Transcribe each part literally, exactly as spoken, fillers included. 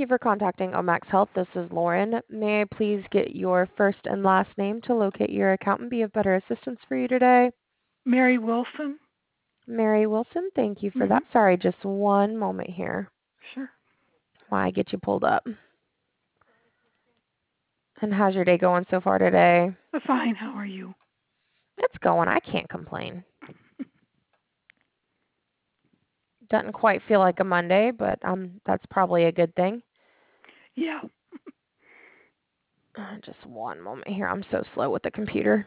you for contacting Omax Health. This is Lauren. May I please get your first and last name to locate your account and be of better assistance for you today? Mary Wilson. Mary Wilson, thank you for Mm-hmm. that. Sorry, just one moment here Sure. while I get you pulled up. And how's your day going so far today? Fine. How are you? It's going. I can't complain. Doesn't quite feel like a Monday, but um, that's probably a good thing. Yeah. Uh, just one moment here. I'm so slow with the computer.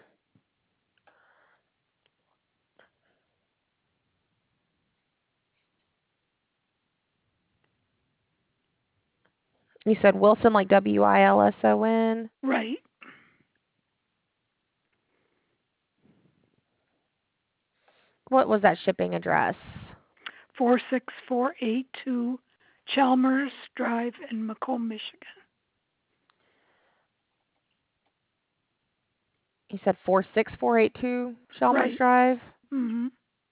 You said Wilson, like W I L S O N? Right. What was that shipping address? four six four eight two Chalmers Drive in Macomb, Michigan. You said four six four eight two Chalmers Right. Drive? Mm-hmm.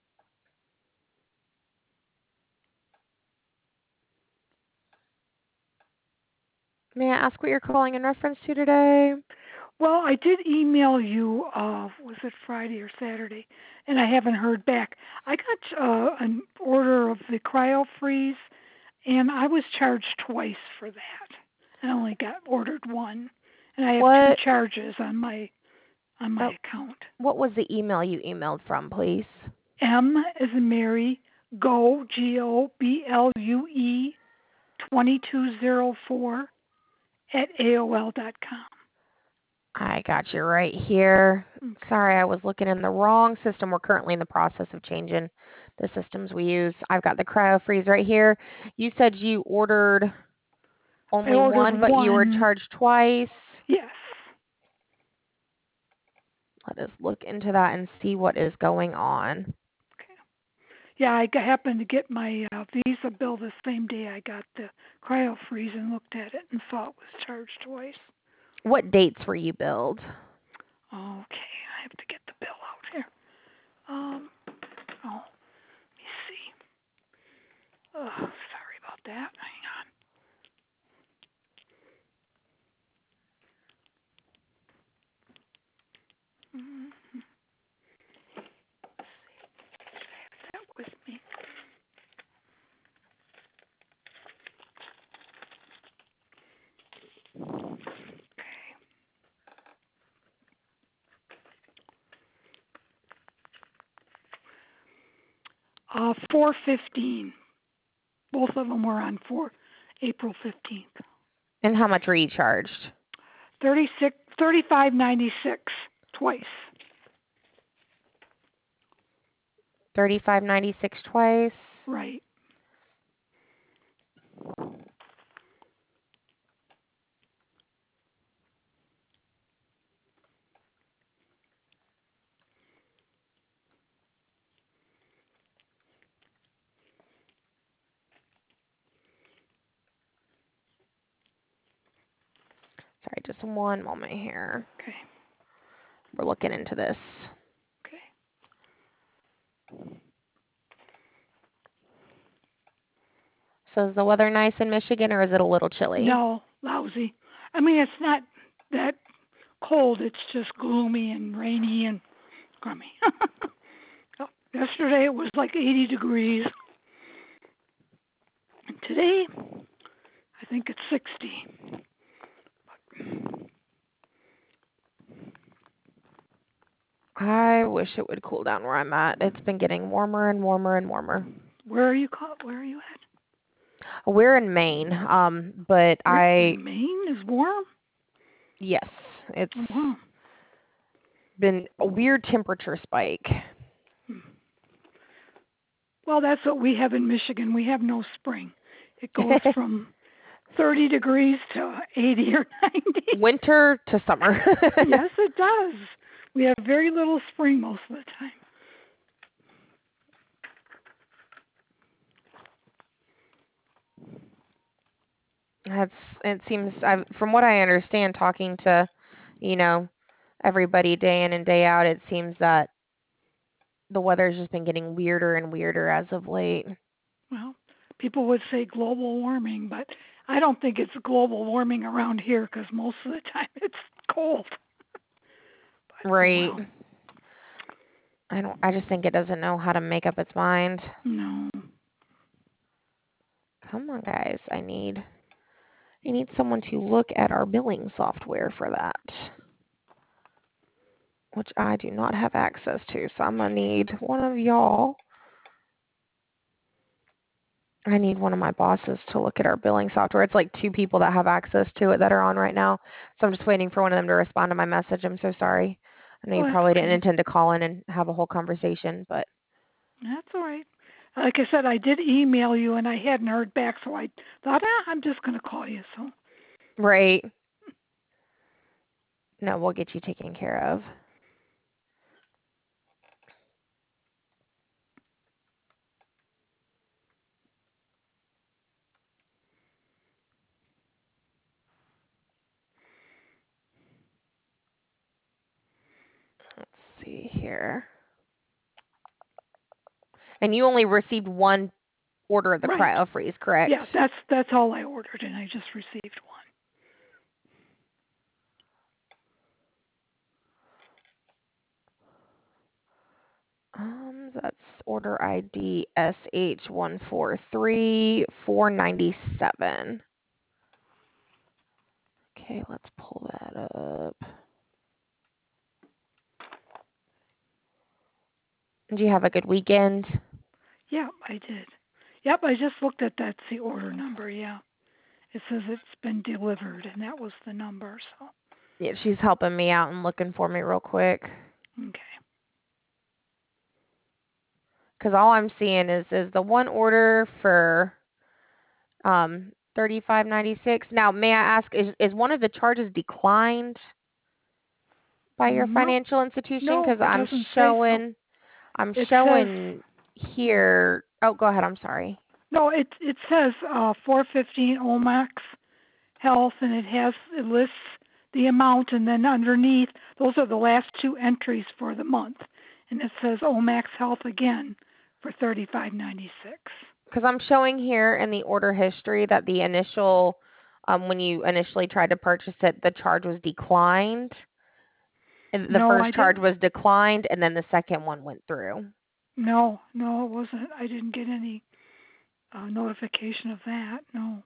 May I ask what you're calling in reference to today? Well, I did email you, uh, was it Friday or Saturday, and I haven't heard back. I got uh, an order of the CryoFreeze, and I was charged twice for that. I only got ordered one, and I have two What charges on my on my uh, account. what was the email you emailed from, please? M as in Mary, Go, G O B L U E, twenty-two oh four at A O L dot com. I got you right here. Okay. Sorry, I was looking in the wrong system. We're currently in the process of changing the systems we use. I've got the CryoFreeze right here. You said you ordered I only ordered one, but you were one. charged twice. Yes. Let us look into that and see what is going on. Okay. Yeah, I g- happened to get my uh, Visa bill the same day I got the CryoFreeze and looked at it and saw it was charged twice. What dates were you billed? Okay, I have to get the bill out here. Um, oh, let me see. Oh, sorry about that. Hang on. Mm-hmm. That was me. Okay. Uh, four fifteen. Both of them were on four April fifteenth. And how much were you charged? Thirty-six, thirty-five ninety-six twice. thirty-five ninety-six twice. Right. Sorry, just one moment here. Okay. We're looking into this. Okay. So is the weather nice in Michigan or is it a little chilly? No, lousy. I mean, it's not that cold. It's just gloomy and rainy and grummy. Oh, yesterday it was like eighty degrees. And today, I think it's sixty. I wish it would cool down where I'm at. It's been getting warmer and warmer and warmer. Where are you? Caught? Where are you at? We're in Maine, um, but Where, I, Maine is warm. yes, Oh, it's wow. been a weird temperature spike. Hmm. Well, that's what we have in Michigan. We have no spring. It goes from thirty degrees to eighty or ninety. Winter to summer. Yes, it does. We have very little spring most of the time. That's, it seems, I, from what I understand, talking to, you know, everybody day in and day out, it seems that the weather's just been getting weirder and weirder as of late. Well, people would say global warming, but I don't think it's global warming around here because most of the time it's cold. But oh Right. well. I don't I just think it doesn't know how to make up its mind. No. Come on, guys. I need I need someone to look at our billing software for that, which I do not have access to. So I'm gonna need one of y'all. I need one of my bosses to look at our billing software. It's like two people that have access to it that are on right now. So I'm just waiting for one of them to respond to my message. I'm so sorry. I know Oh, you that's probably didn't okay. intend to call in and have a whole conversation, but That's all right. Like I said, I did email you and I hadn't heard back, so I thought, ah, I'm just going to call you. So, right. No, we'll get you taken care of. Let's see here. And you only received one order of the right. cryo freeze, Yeah, correct? that's that's all I ordered, and I just received Um, that's order I D S H one four three four nine seven. Okay, let's pull that up. Did you have a good weekend? one. Yeah, I did. Yep, I just looked at that's the order number. Yeah, it says it's been delivered, and that was the number. So, Yeah, she's helping me out and looking for me real quick. okay. Because all I'm seeing is is the one order for um thirty-five ninety-six. Now, may I ask, is is one of the charges declined by your No, financial institution? no, Because it I'm doesn't say so. showing I'm It says showing here. Oh, go ahead. I'm sorry. no. It it says uh, four fifteen Omax Health, and it has it lists the amount, and then underneath those are the last two entries for the month, and it says Omax Health again for thirty-five ninety-six. Because I'm showing here in the order history that the initial, um, when you initially tried to purchase it, the charge was declined. And the No, I first charge didn't. was declined, and then the second one went through. No, no, it wasn't. I didn't get any uh, notification of that. No.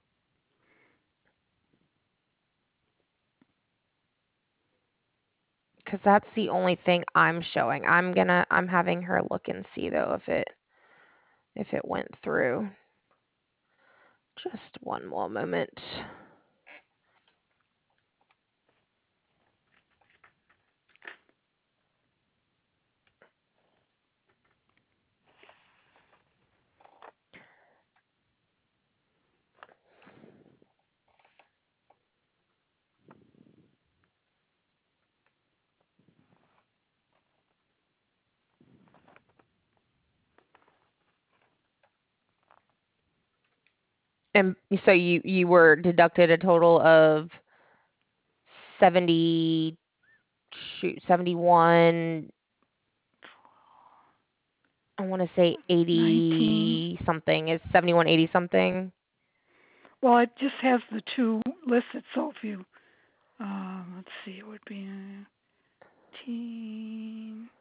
Because that's the only thing I'm showing. I'm gonna, I'm having her look and see though if it, if it went through. Just one more moment. And so you, you were deducted a total of seventy, shoot, seventy-one, I want to say nineteen. eighty something. Is seventy-one eighty something? Well, it just has the two listed. So if you, um, let's see, it would be nineteen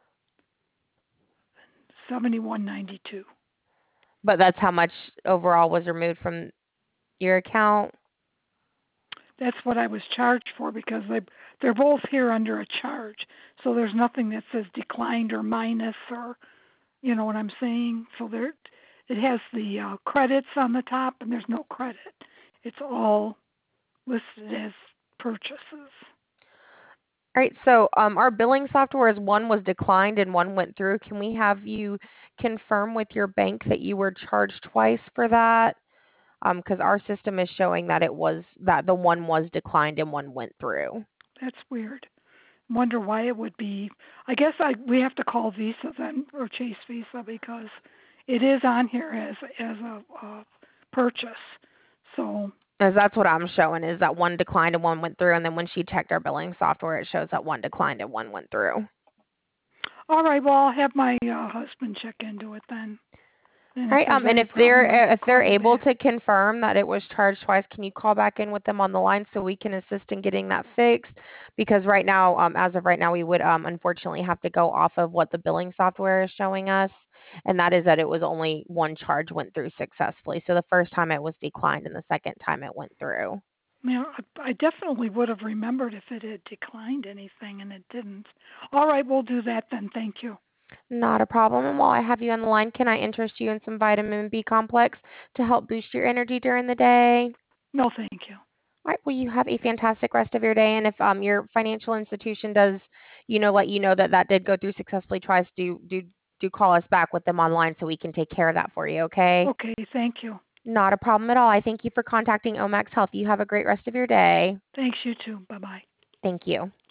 seventy-one ninety-two. But that's how much overall was removed from your account. That's what I was charged for because they they're both here under a charge. So there's nothing that says declined or minus or you know what I'm saying. So there, it has the uh, credits on the top and there's no credit. It's all listed as purchases. All right, so um, our billing software is one was declined and one went through. Can we have you confirm with your bank that you were charged twice for that? Um, because our system is showing that it was that the one was declined and one went through. That's weird. Wonder why it would be. I guess I we have to call Visa then or Chase Visa because it is on here as as a, a purchase. So As that's what I'm showing is that one declined and one went through, and then when she checked our billing software, it shows that one declined and one went through. all right, well I'll have my uh, husband check into it then. And All if right, there's um, and any if problem, they're I uh, can if they're call you able back. to confirm that it was charged twice, can you call back in with them on the line so we can assist in getting that fixed? Because right now, um, as of right now, we would um, unfortunately have to go off of what the billing software is showing us, and that is that it was only one charge went through successfully. So the first time it was declined, and the second time it went through. Yeah, I I definitely would have remembered if it had declined anything, and it didn't. All right, we'll do that then. Thank you. Not a problem. And while I have you on the line, can I interest you in some vitamin B complex to help boost your energy during the day? No, thank you. All right. Well, you have a fantastic rest of your day. And if um your financial institution does, you know, let you know that that did go through successfully, tries do do do call us back with them online so we can take care of that for you. Okay. Okay, thank you. Not a problem at all. I thank you for contacting Omax Health. You have a great rest of your day. Thanks, you too. Bye bye. Thank you.